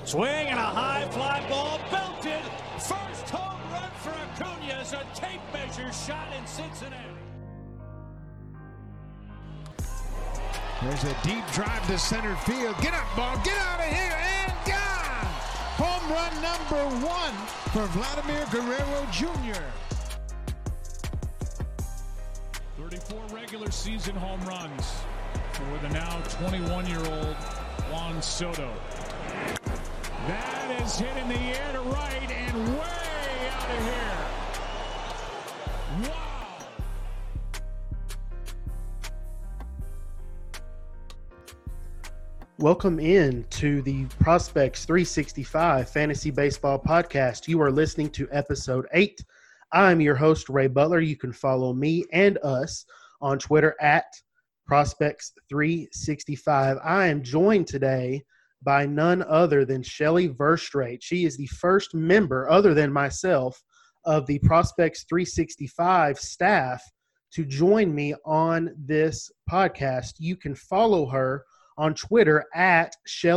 Swing and a high fly ball belted. First home run for Acuna as a tape measure shot in Cincinnati. There's a deep drive to center field. Get up, ball. Get out of here. And gone. Home run number 1 for Vladimir Guerrero Jr. 34 regular season home runs for the now 21-year-old Juan Soto. That is hit in the air to right and way out of here. Wow. Welcome in to the Prospects 365 Fantasy Baseball Podcast. You are listening to episode 8. I'm your host, Ray Butler. You can follow me and us on Twitter at Prospects 365. I am joined today by none other than Shelly Verstraete. She is the first member, other than myself, of the Prospects 365 staff to join me on this podcast. You can follow her on Twitter at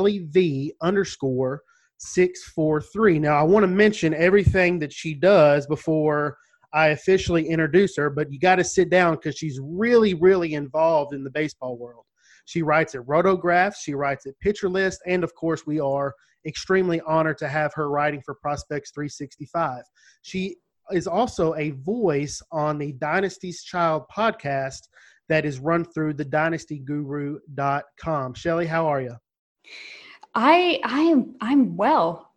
ShellyV_643. Now, I want to mention everything that she does before I officially introduce her, but you got to sit down because she's really, really involved in the baseball world. She writes at Rotographs, she writes at Pitcher List, and of course, we are extremely honored to have her writing for Prospects 365. She is also a voice on the Dynasty's Child podcast that is run through thedynastyguru.com. Shelly, how are you? I'm well.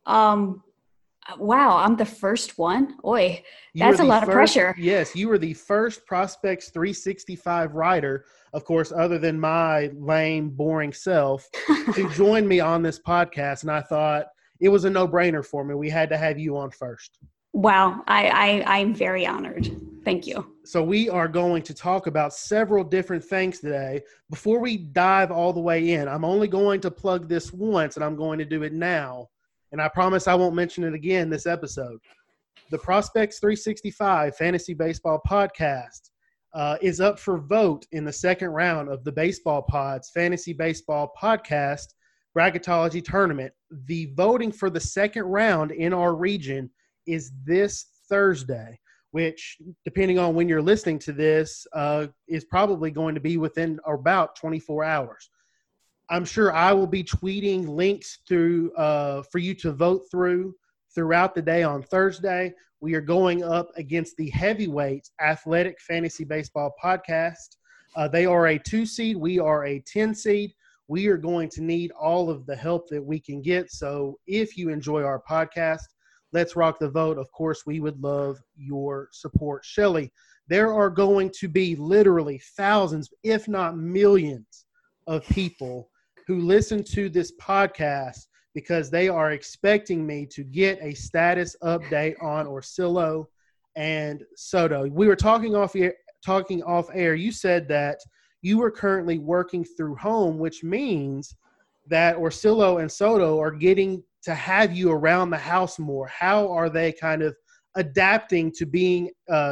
Wow, I'm the first one. Oy, that's a lot of pressure. Yes, you were the first Prospects 365 writer, of course, other than my lame, boring self, to join me on this podcast. And I thought it was a no-brainer for me. We had to have you on first. Wow, I'm very honored. Thank you. So we are going to talk about several different things today. Before we dive all the way in, I'm only going to plug this once, and I'm going to do it now. And I promise I won't mention it again this episode. The Prospects 365 Fantasy Baseball Podcast is up for vote in the second round of the Baseball Pods Fantasy Baseball Podcast Bracketology Tournament. The voting for the second round in our region is this Thursday, which, depending on when you're listening to this, is probably going to be within about 24 hours. I'm sure I will be tweeting links through for you to vote throughout the day on Thursday. We are going up against the Heavyweights Athletic Fantasy Baseball Podcast. They are a 2 seed. We are a 10 seed. We are going to need all of the help that we can get. So if you enjoy our podcast, let's rock the vote. Of course, we would love your support. Shelly, there are going to be literally thousands, if not millions, of people who listen to this podcast because they are expecting me to get a status update on Orsillo and Soto. We were talking off air. You said that you were currently working through home, which means that Orsillo and Soto are getting to have you around the house more. How are they kind of adapting to being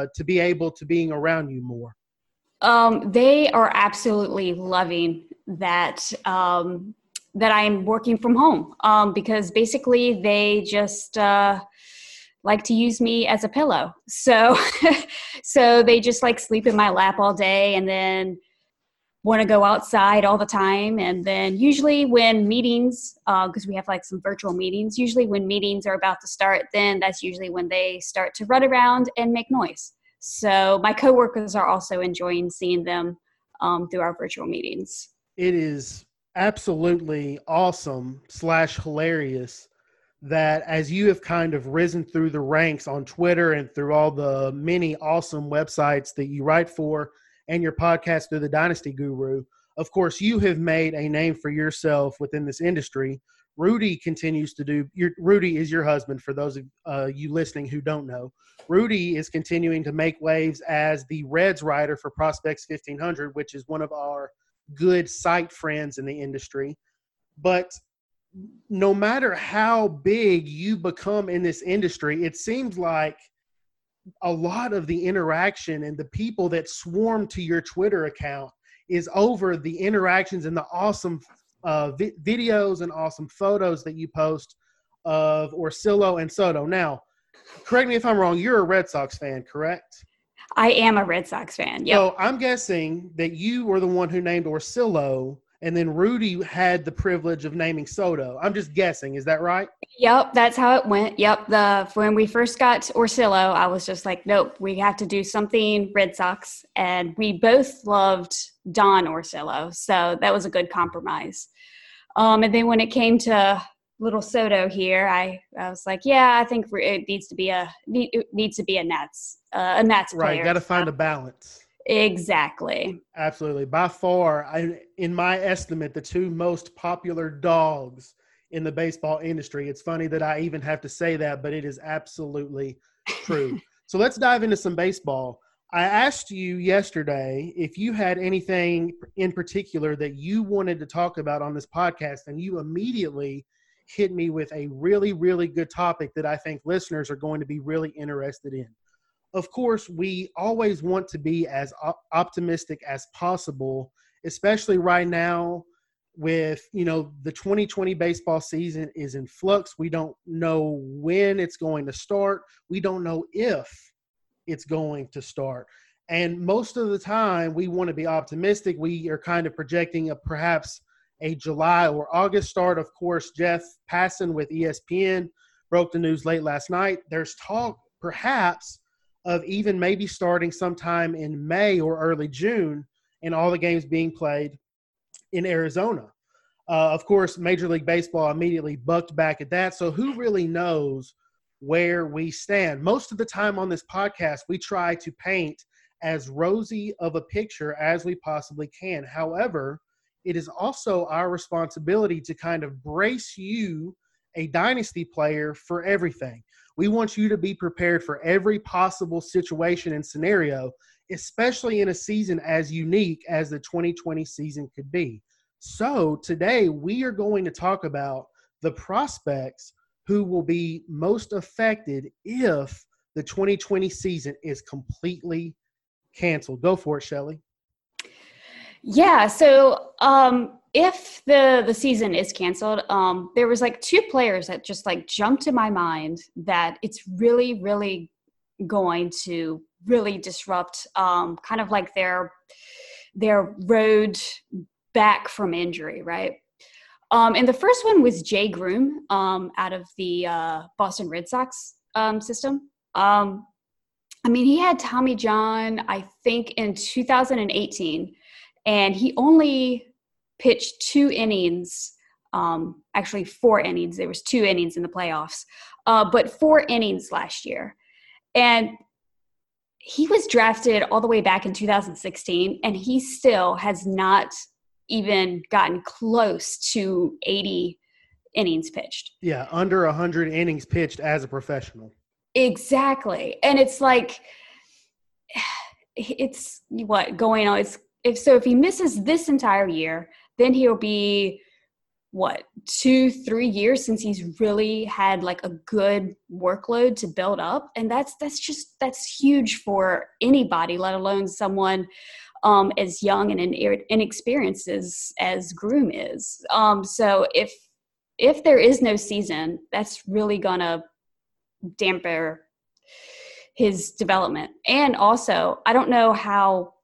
around you more? They are absolutely loving that that I'm working from home because basically they just like to use me as a pillow. So so they just like sleep in my lap all day and then want to go outside all the time. And then usually when meetings, because we have like some virtual meetings, usually when meetings are about to start, then that's usually when they start to run around and make noise. So my coworkers are also enjoying seeing them through our virtual meetings. It is absolutely awesome / hilarious that as you have kind of risen through the ranks on Twitter and through all the many awesome websites that you write for and your podcast through the Dynasty Guru, of course, you have made a name for yourself within this industry. Rudy continues to do – Rudy is your husband for those of you listening who don't know. Rudy is continuing to make waves as the Reds writer for Prospects 1500, which is one of our good site friends in the industry. But no matter how big you become in this industry, it seems like a lot of the interaction and the people that swarm to your Twitter account is over the interactions and the awesome videos and awesome photos that you post of Orsillo and Soto. Now, correct me if I'm wrong, you're a Red Sox fan, correct? I am a Red Sox fan. Yep. So I'm guessing that you were the one who named Orsillo, and then Rudy had the privilege of naming Soto. I'm just guessing. Is that right? Yep, that's how it went. Yep. When we first got Orsillo, I was just like, nope, we have to do something Red Sox. And we both loved Don Orsillo. So that was a good compromise. And then when it came to little Soto here, I was like, yeah, I think it needs to be a Nats player. Right, got to find a balance. Exactly. Absolutely. By far, in my estimate, the two most popular dogs in the baseball industry. It's funny that I even have to say that, but it is absolutely true. So let's dive into some baseball. I asked you yesterday if you had anything in particular that you wanted to talk about on this podcast, and you immediately hit me with a really, really good topic that I think listeners are going to be really interested in. Of course, we always want to be as optimistic as possible, especially right now with, the 2020 baseball season is in flux. We don't know when it's going to start. We don't know if it's going to start. And most of the time we want to be optimistic. We are kind of projecting perhaps a July or August start. Of course, Jeff Passan with ESPN broke the news late last night. There's talk perhaps of even maybe starting sometime in May or early June, and all the games being played in Arizona. Of course, Major League Baseball immediately bucked back at that. So who really knows where we stand? Most of the time on this podcast, we try to paint as rosy of a picture as we possibly can. However, it is also our responsibility to kind of brace you, a dynasty player, for everything. We want you to be prepared for every possible situation and scenario, especially in a season as unique as the 2020 season could be. So today we are going to talk about the prospects who will be most affected if the 2020 season is completely canceled. Go for it, Shelly. Yeah. So if the season is canceled, there was like two players that just like jumped to my mind that it's really, really going to really disrupt kind of like their road back from injury, right? And the first one was Jay Groom out of the Boston Red Sox system. I mean, he had Tommy John, I think, in 2018, and he only pitched 2 innings, actually 4 innings. There was 2 innings in the playoffs, but 4 innings last year. And he was drafted all the way back in 2016, and he still has not even gotten close to 80 innings pitched. Yeah, under 100 innings pitched as a professional. Exactly. And it's like, it's what going on. If he misses this entire year, then he'll be 2-3 years since he's really had like a good workload to build up. And that's huge for anybody, let alone someone as young and inexperienced as Groom is. So if there is no season, that's really gonna dampen his development. And also, I don't know how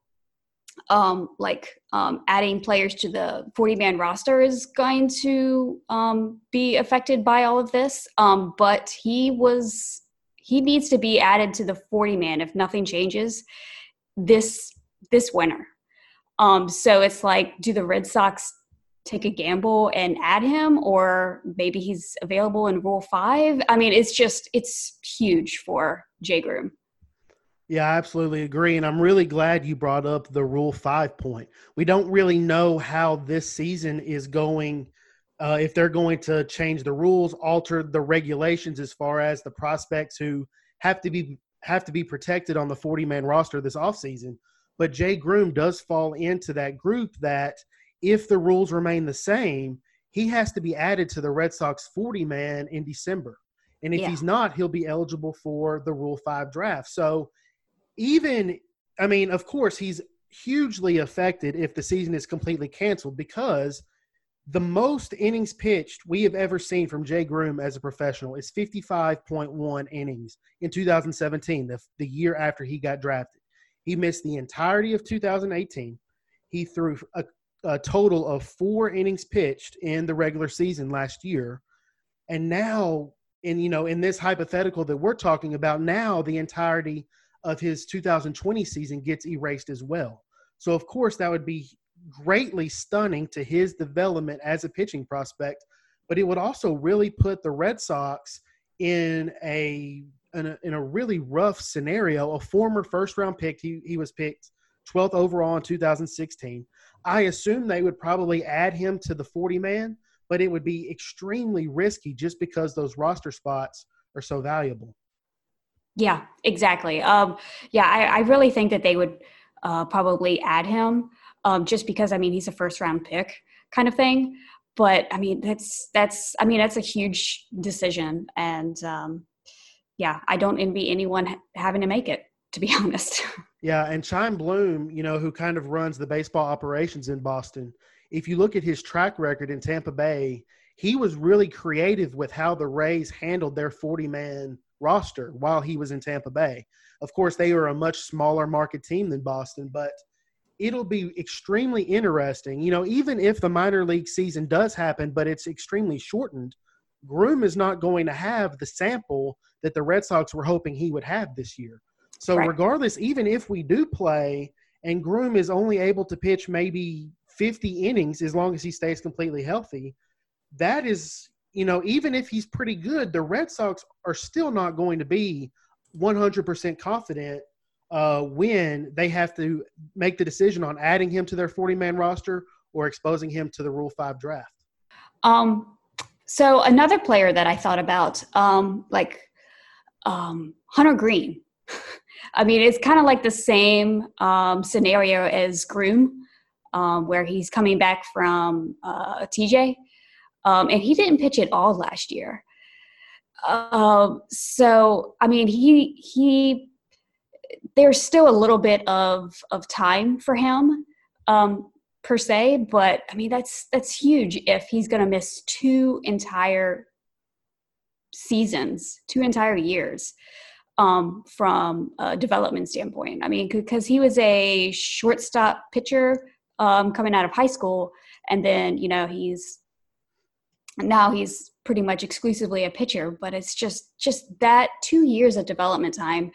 adding players to the 40-man roster is going to be affected by all of this. But he needs to be added to the 40-man if nothing changes this winter. So it's like, do the Red Sox take a gamble and add him, or maybe he's available in Rule 5? I mean, it's huge for Jay Groom. Yeah, I absolutely agree. And I'm really glad you brought up the Rule 5 point. We don't really know how this season is going, if they're going to change the rules, alter the regulations as far as the prospects who have to be protected on the 40-man roster this offseason. But Jay Groom does fall into that group that if the rules remain the same, he has to be added to the Red Sox 40-man in December. And if he's not, he'll be eligible for the Rule 5 draft. So of course, he's hugely affected if the season is completely canceled, because The most innings pitched we have ever seen from Jay Groome as a professional is 55.1 innings in 2017, the year after he got drafted. He missed the entirety of 2018. He threw a total of 4 innings pitched in the regular season last year. And now, in this hypothetical that we're talking about now, the entirety of his 2020 season gets erased as well. So, of course, that would be greatly stunning to his development as a pitching prospect, but it would also really put the Red Sox in a really rough scenario. A former first-round pick, he was picked 12th overall in 2016. I assume they would probably add him to the 40-man, but it would be extremely risky just because those roster spots are so valuable. Yeah, exactly. I really think that they would probably add him just because, he's a first-round pick kind of thing. But, that's a huge decision. And, I don't envy anyone having to make it, to be honest. Yeah, and Chaim Bloom, who kind of runs the baseball operations in Boston, if you look at his track record in Tampa Bay, he was really creative with how the Rays handled their 40-man roster while he was in Tampa Bay. Of course, they are a much smaller market team than Boston, but it'll be extremely interesting. Even if the minor league season does happen, but it's extremely shortened, Groome is not going to have the sample that the Red Sox were hoping he would have this year. So Regardless, even if we do play and Groome is only able to pitch maybe 50 innings as long as he stays completely healthy, that is, even if he's pretty good, the Red Sox are still not going to be 100% confident when they have to make the decision on adding him to their 40-man roster or exposing him to the Rule 5 draft. So another player that I thought about, Hunter Green. It's kind of like the same scenario as Groome, where he's coming back from TJ, and he didn't pitch at all last year. There's still a little bit of time for him per se, but that's huge if he's going to miss 2 entire seasons, 2 entire years from a development standpoint. Because he was a shortstop pitcher coming out of high school, and then he's pretty much exclusively a pitcher. But it's just that 2 years of development time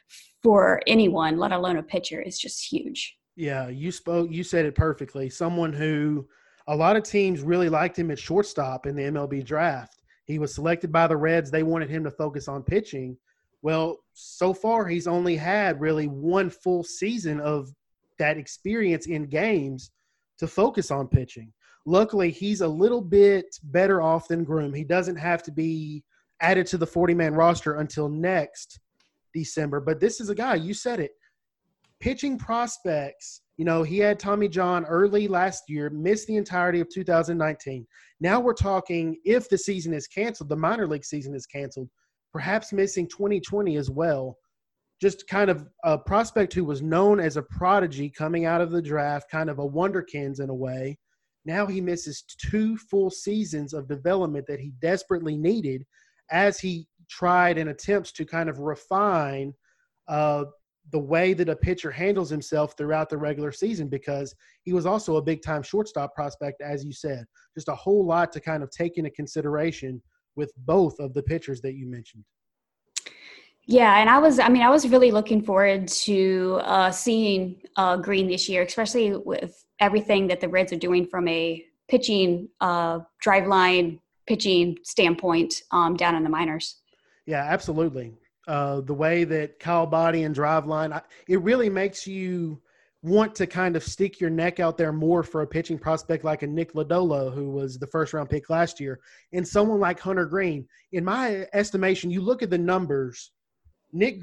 for anyone, let alone a pitcher, is just huge. Yeah, you said it perfectly. Someone who a lot of teams really liked him at shortstop in the MLB draft. He was selected by the Reds. They wanted him to focus on pitching. Well, so far he's only had really 1 full season of that experience in games to focus on pitching. Luckily, he's a little bit better off than Groome. He doesn't have to be added to the 40-man roster until next December. But this is a guy, you said it, pitching prospects. He had Tommy John early last year, missed the entirety of 2019. Now we're talking, if the season is canceled, the minor league season is canceled, perhaps missing 2020 as well. Just kind of a prospect who was known as a prodigy coming out of the draft, kind of a wonderkins in a way. Now he misses 2 full seasons of development that he desperately needed as he tried and attempts to kind of refine the way that a pitcher handles himself throughout the regular season, because he was also a big-time shortstop prospect, as you said. Just a whole lot to kind of take into consideration with both of the pitchers that you mentioned. Yeah, and I was really looking forward to seeing Green this year, especially with everything that the Reds are doing from a pitching, driveline pitching standpoint down in the minors. Yeah, absolutely. The way that Kyle Body and driveline, it really makes you want to kind of stick your neck out there more for a pitching prospect like a Nick Lodolo, who was the first-round pick last year, and someone like Hunter Green. In my estimation, you look at the numbers, not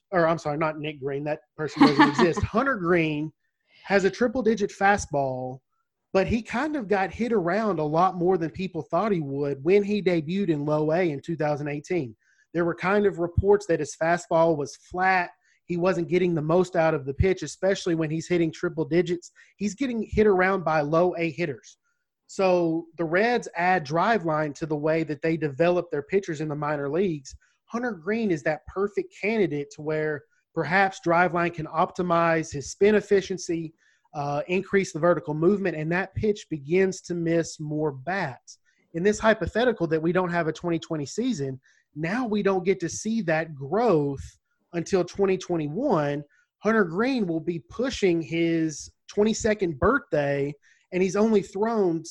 Nick Green, that person doesn't exist. Hunter Green has a triple-digit fastball, but he kind of got hit around a lot more than people thought he would when he debuted in low A in 2018. There were kind of reports that his fastball was flat. He wasn't getting the most out of the pitch, especially when he's hitting triple digits. He's getting hit around by low A hitters. So the Reds add Driveline to the way that they develop their pitchers in the minor leagues. Hunter Greene is that perfect candidate to where perhaps Driveline can optimize his spin efficiency, increase the vertical movement, and that pitch begins to miss more bats. In this hypothetical that we don't have a 2020 season, now we don't get to see that growth until 2021. Hunter Greene will be pushing his 22nd birthday, and he's only thrown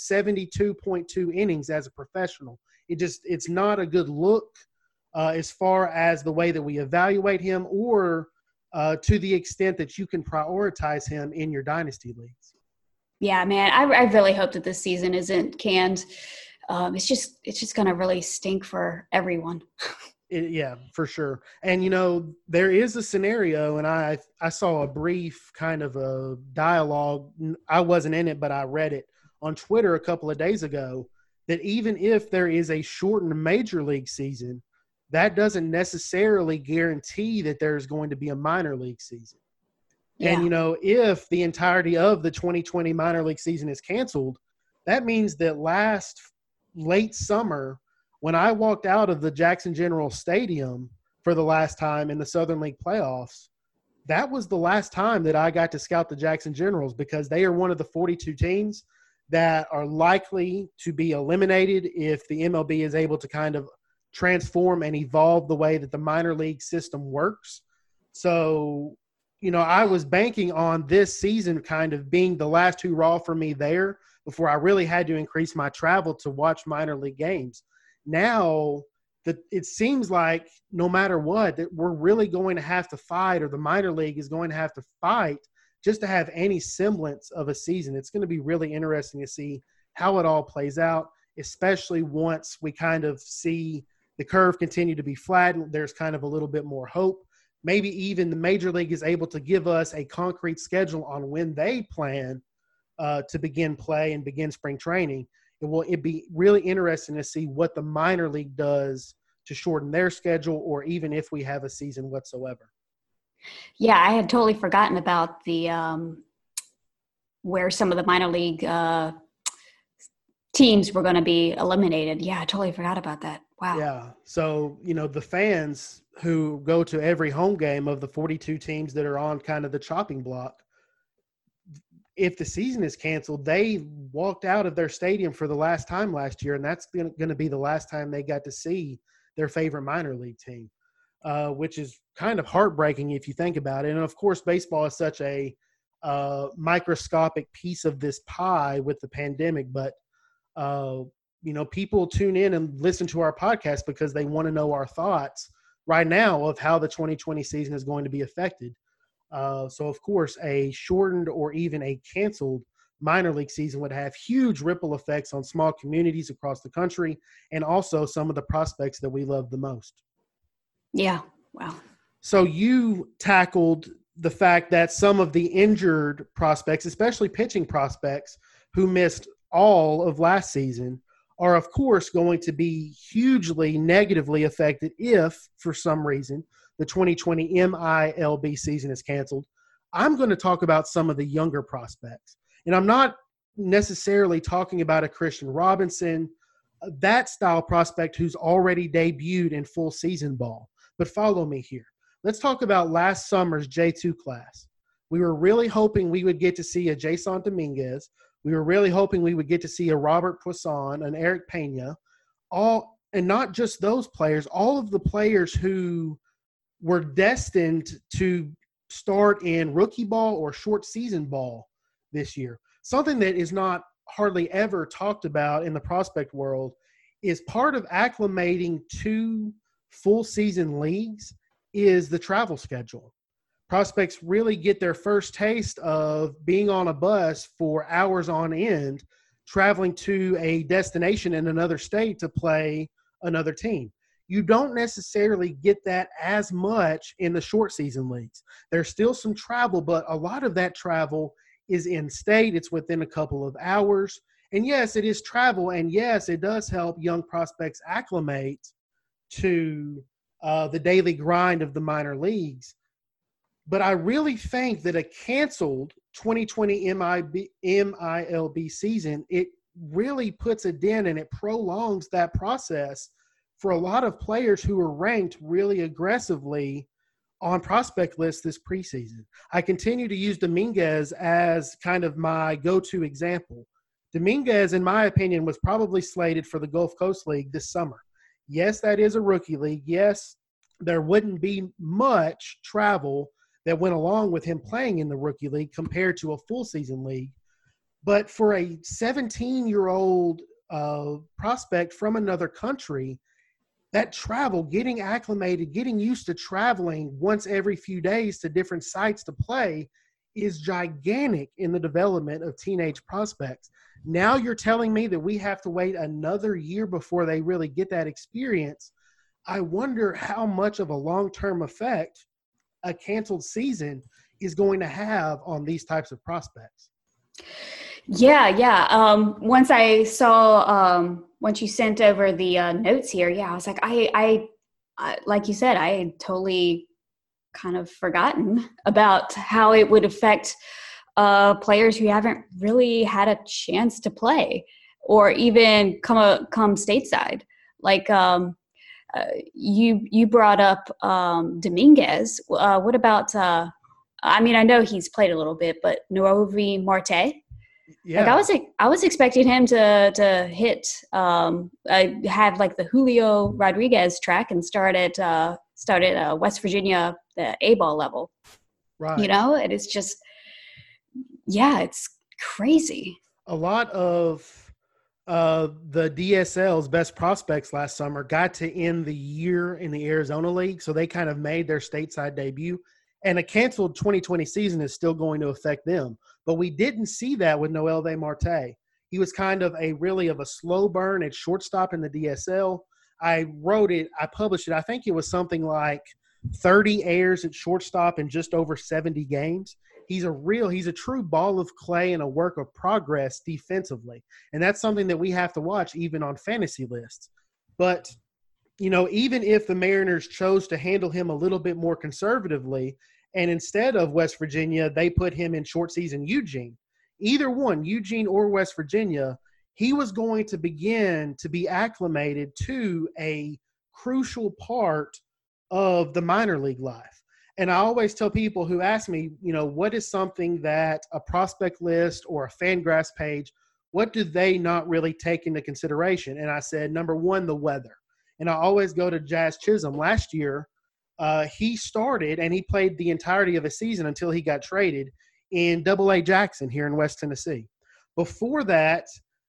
72.2 innings as a professional. It's not a good look as far as the way that we evaluate him, or to the extent that you can prioritize him in your dynasty leagues. Yeah, man, I really hope that this season isn't canned. It's just going to really stink for everyone. Yeah, for sure. And, there is a scenario, and I saw a brief kind of a dialogue. I wasn't in it, but I read it on Twitter a couple of days ago, that even if there is a shortened major league season, that doesn't necessarily guarantee that there's going to be a minor league season. Yeah. And, if the entirety of the 2020 minor league season is canceled, that means that late summer, when I walked out of the Jackson General Stadium for the last time in the Southern League playoffs, that was the last time that I got to scout the Jackson Generals, because they are one of the 42 teams that are likely to be eliminated if the MLB is able to kind of transform and evolve the way that the minor league system works. So, I was banking on this season kind of being the last hurrah for me there before I really had to increase my travel to watch minor league games. Now that it seems like no matter what, that we're really going to have to fight, or the minor league is going to have to fight just to have any semblance of a season. It's going to be really interesting to see how it all plays out, especially once we kind of see the curve continue to be flattened. There's kind of a little bit more hope. Maybe even the major league is able to give us a concrete schedule on when they plan to begin play and begin spring training. It'd be really interesting to see what the minor league does to shorten their schedule, or even if we have a season whatsoever. Yeah, I had totally forgotten about the where some of the minor league teams were going to be eliminated. Yeah, I totally forgot about that. Wow. Yeah. So, the fans who go to every home game of the 42 teams that are on kind of the chopping block, if the season is canceled, they walked out of their stadium for the last time last year, and that's going to be the last time they got to see their favorite minor league team, which is kind of heartbreaking if you think about it. And, of course, baseball is such a microscopic piece of this pie with the pandemic, but, people tune in and listen to our podcast because they want to know our thoughts right now of how the 2020 season is going to be affected. So, of course, a shortened or even a canceled minor league season would have huge ripple effects on small communities across the country, and also some of the prospects that we love the most. Yeah. Wow. So you tackled the fact that some of the injured prospects, especially pitching prospects who missed all of last season, are, of course, going to be hugely negatively affected if, for some reason, the 2020 MILB season is canceled. I'm going to talk about some of the younger prospects. And I'm not necessarily talking about a Christian Robinson, that style prospect who's already debuted in full season ball. But follow me here. Let's talk about last summer's J2 class. We were really hoping we would get to see a Jason Dominguez. We were really hoping we would get to see a Robert Puason, an Eric Pena, and not just those players, all of the players who were destined to start in rookie ball or short season ball this year. Something that is not hardly ever talked about in the prospect world is part of acclimating to full season leagues is the travel schedule. Prospects really get their first taste of being on a bus for hours on end, traveling to a destination in another state to play another team. You don't necessarily get that as much in the short season leagues. There's still some travel, but a lot of that travel is in state. It's within a couple of hours. And yes, it is travel. And yes, it does help young prospects acclimate to the daily grind of the minor leagues. But I really think that a canceled 2020 MILB season, it really puts a dent and it prolongs that process for a lot of players who are ranked really aggressively on prospect lists this preseason. I continue to use Dominguez as kind of my go-to example. Dominguez, in my opinion, was probably slated for the Gulf Coast League this summer. Yes, that is a rookie league. Yes, there wouldn't be much travel that went along with him playing in the rookie league compared to a full season league. But for a 17-year-old prospect from another country, that travel, getting acclimated, getting used to traveling once every few days to different sites to play is gigantic in the development of teenage prospects. Now you're telling me that we have to wait another year before they really get that experience. I wonder how much of a long-term effect a canceled season is going to have on these types of prospects. Yeah. Once I saw, once you sent over the notes here, I was like, I like you said, I had totally kind of forgotten about how it would affect players who haven't really had a chance to play or even come stateside. Like you brought up Dominguez. What about? I know he's played a little bit, but Noelvi Marte. Yeah, like I was expecting him to hit have like the Julio Rodriguez track and start at West Virginia, the A-ball level. Right. And it's just, it's crazy. A lot of the DSL's best prospects last summer got to end the year in the Arizona League, so they kind of made their stateside debut. And a canceled 2020 season is still going to affect them. But we didn't see that with Noelvi Marte. He was kind of a slow burn at shortstop in the DSL. I published it. I think it was something like 30 errors at shortstop in just over 70 games. He's a true ball of clay and a work of progress defensively. And that's something that we have to watch even on fantasy lists. But, even if the Mariners chose to handle him a little bit more conservatively, and instead of West Virginia, they put him in short season Eugene, either one, Eugene or West Virginia, he was going to begin to be acclimated to a crucial part of the minor league life. And I always tell people who ask me, what is something that a prospect list or a Fangraphs page, what do they not really take into consideration? And I said, number one, the weather. And I always go to Jazz Chisholm. Last year, he started and he played the entirety of a season until he got traded in AA Jackson here in West Tennessee. Before that,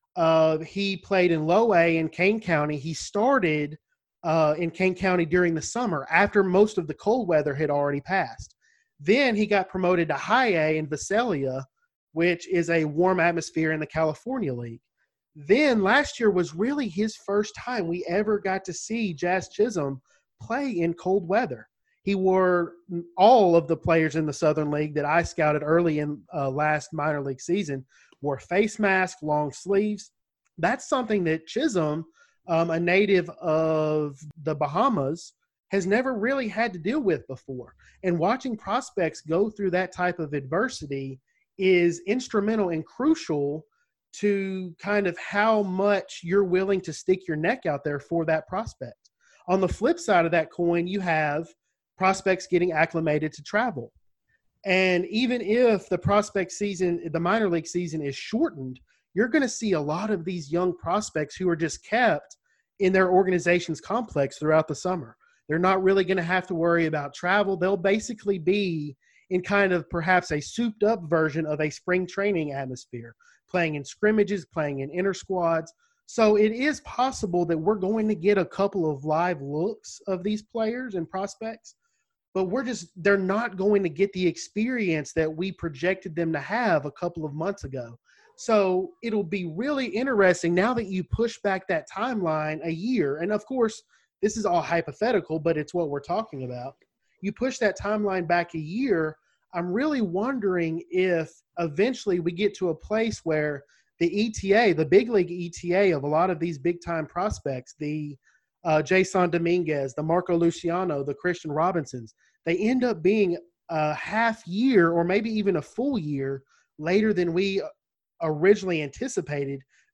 he played in Low A in Kane County. He started in Kane County during the summer after most of the cold weather had already passed. Then he got promoted to High A in Visalia, which is a warm atmosphere in the California League. Then last year was really his first time we ever got to see Jazz Chisholm play in cold weather. He wore all of the players in the Southern League that I scouted early in last minor league season, wore face mask, long sleeves. That's something that Chisholm, a native of the Bahamas, has never really had to deal with before. And watching prospects go through that type of adversity is instrumental and crucial to kind of how much you're willing to stick your neck out there for that prospect. On the flip side of that coin, you have prospects getting acclimated to travel. And even if the prospect season, the minor league season is shortened, you're going to see a lot of these young prospects who are just kept in their organization's complex throughout the summer. They're not really going to have to worry about travel. They'll basically be in kind of perhaps a souped up version of a spring training atmosphere, playing in scrimmages, playing in inter squads. So it is possible that we're going to get a couple of live looks of these players and prospects, but they're not going to get the experience that we projected them to have a couple of months ago. So it'll be really interesting now that you push back that timeline a year. And of course, this is all hypothetical, but it's what we're talking about. You push that timeline back a year. I'm really wondering if eventually we get to a place where the ETA, the big league ETA of a lot of these big-time prospects, the Jason Dominguez, the Marco Luciano, the Christian Robinsons, they end up being a half year or maybe even a full year later than we originally anticipated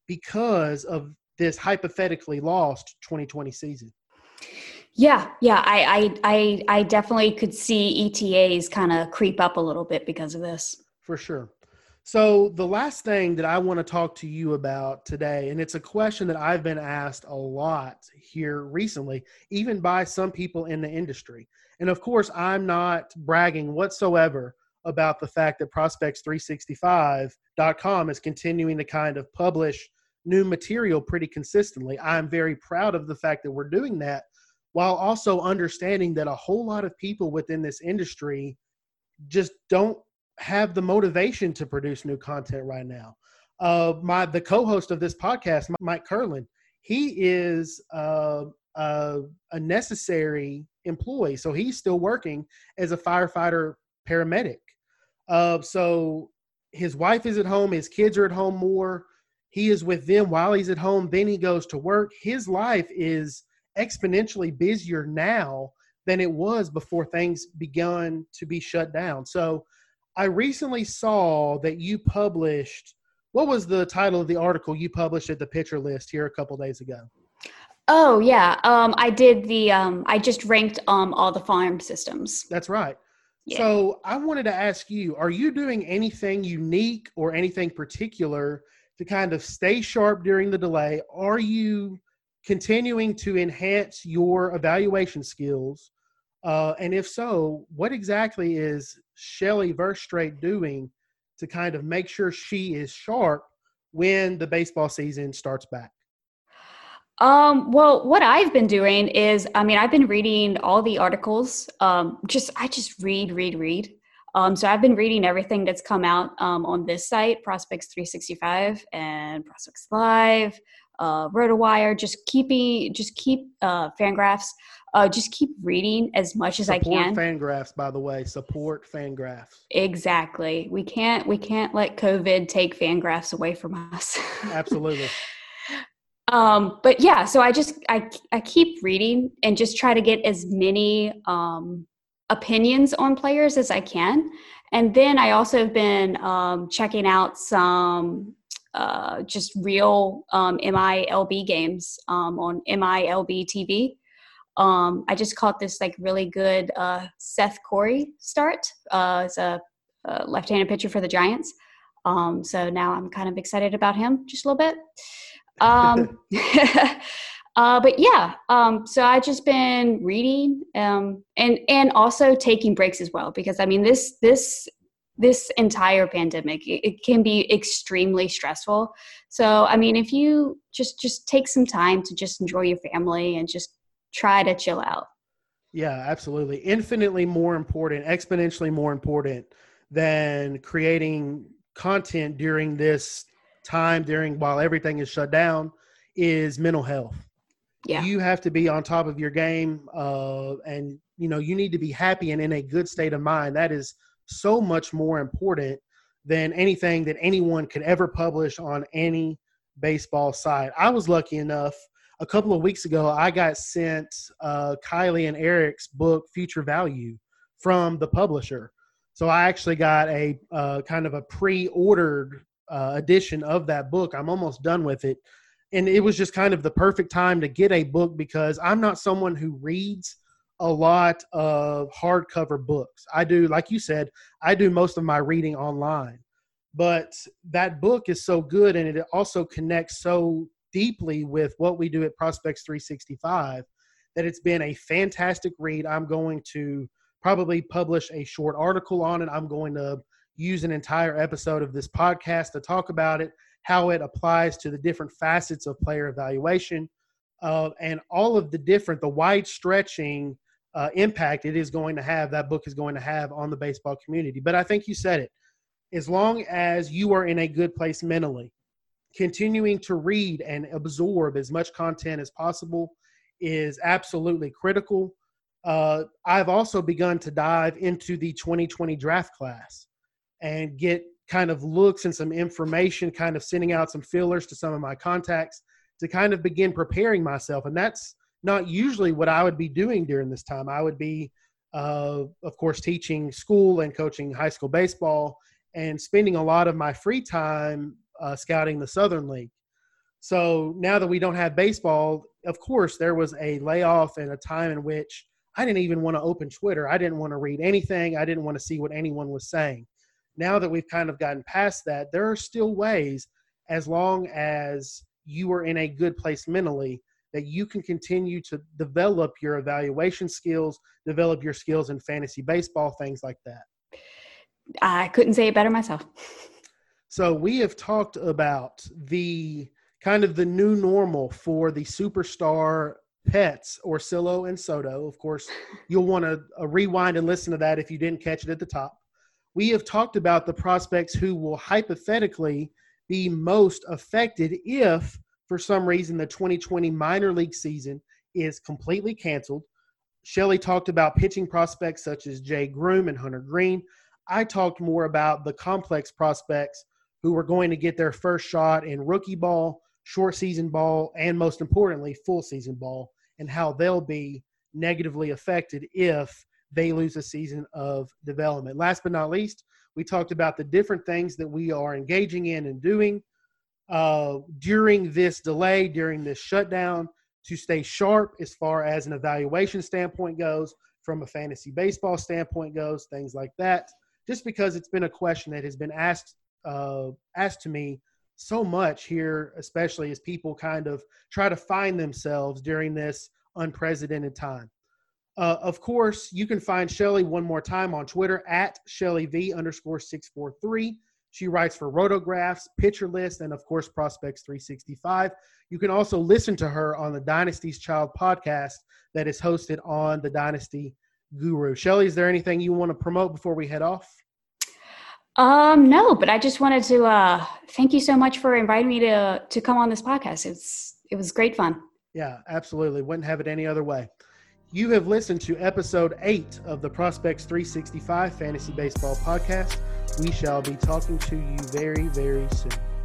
because of this hypothetically lost 2020 season. Yeah. I definitely could see ETAs kind of creep up a little bit because of this. For sure. So the last thing that I want to talk to you about today, and it's a question that I've been asked a lot here recently, even by some people in the industry. And of course, I'm not bragging whatsoever about the fact that Prospects365.com is continuing to kind of publish new material pretty consistently. I'm very proud of the fact that we're doing that, while also understanding that a whole lot of people within this industry just don't have the motivation to produce new content right now. The co-host of this podcast, Mike Curlin, he is a necessary employee, so he's still working as a firefighter paramedic. So his wife is at home, his kids are at home more. He is with them while he's at home. Then he goes to work. His life is exponentially busier now than it was before things began to be shut down. So I recently saw that you published, what was the title of the article you published at the Pitcher List here a couple days ago? Oh, yeah. I did I just ranked all the farm systems. That's right. Yeah. So I wanted to ask you, are you doing anything unique or anything particular to kind of stay sharp during the delay? Are you continuing to enhance your evaluation skills? And if so, what exactly is Shelly Verstraete doing to kind of make sure she is sharp when the baseball season starts back? Well, what I've been doing is, I've been reading all the articles. I just read. So I've been reading everything that's come out on this site, Prospects 365 and Prospects Live, RotoWire. Just keep Fangraphs. Just keep reading as much as I can. Support Fangraphs, by the way. Support Fangraphs. Exactly. We can't let COVID take Fangraphs away from us. Absolutely. But yeah, so I keep reading and just try to get as many opinions on players as I can. And then I also have been checking out some just real MILB games on MILB TV. I just caught this really good Seth Corey start. It's a left-handed pitcher for the Giants. So now I'm kind of excited about him just a little bit. But yeah, so I've just been reading and also taking breaks as well, because this entire pandemic, it can be extremely stressful. So, if you just take some time to just enjoy your family and just try to chill out. Yeah, absolutely. Infinitely more important, exponentially more important than creating content during this time, while everything is shut down, is mental health. Yeah. You have to be on top of your game, and you need to be happy and in a good state of mind. That is so much more important than anything that anyone could ever publish on any baseball site. I was lucky enough, a couple of weeks ago, I got sent Kylie and Eric's book, Future Value, from the publisher. So I actually got a kind of a pre-ordered edition of that book. I'm almost done with it. And it was just kind of the perfect time to get a book, because I'm not someone who reads a lot of hardcover books. I do, like you said, I do most of my reading online. But that book is so good, and it also connects so deeply with what we do at Prospects 365, that it's been a fantastic read. I'm going to probably publish a short article on it. I'm going to use an entire episode of this podcast to talk about it, how it applies to the different facets of player evaluation, and all of the wide stretching impact it is going to have, that book is going to have on the baseball community. But I think you said it. As long as you are in a good place mentally, continuing to read and absorb as much content as possible is absolutely critical. I've also begun to dive into the 2020 draft class and get kind of looks and some information, kind of sending out some fillers to some of my contacts to kind of begin preparing myself. And that's not usually what I would be doing during this time. I would be, of course, teaching school and coaching high school baseball and spending a lot of my free time scouting the Southern League. So now that we don't have baseball, of course, there was a layoff and a time in which I didn't even want to open Twitter. I didn't want to read anything. I didn't want to see what anyone was saying. Now that we've kind of gotten past that, there are still ways, as long as you are in a good place mentally, that you can continue to develop your evaluation skills, develop your skills in fantasy baseball, things like that. I couldn't say it better myself. So we have talked about the kind of the new normal for the superstar pets, Orsillo and Soto. Of course, you'll want to rewind and listen to that if you didn't catch it at the top. We have talked about the prospects who will hypothetically be most affected if, for some reason, the 2020 minor league season is completely canceled. Shelley talked about pitching prospects such as Jay Groom and Hunter Green. I talked more about the complex prospects who are going to get their first shot in rookie ball, short season ball, and most importantly, full season ball, and how they'll be negatively affected if they lose a season of development. Last but not least, we talked about the different things that we are engaging in and doing during this delay, during this shutdown, to stay sharp as far as an evaluation standpoint goes, from a fantasy baseball standpoint goes, things like that. Just because it's been a question that has been asked to me so much here, especially as people kind of try to find themselves during this unprecedented time. Of course, you can find Shelley one more time on Twitter at ShelleyV_643. She writes for Rotographs, Pitcher List, and of course, Prospects 365. You can also listen to her on the Dynasty's Child podcast that is hosted on the Dynasty Guru. Shelley, is there anything you want to promote before we head off? No, but I just wanted to thank you so much for inviting me to come on this podcast. It was great fun. Yeah, absolutely. Wouldn't have it any other way. You have listened to episode 8 of the Prospects 365 Fantasy Baseball Podcast. We shall be talking to you very, very soon.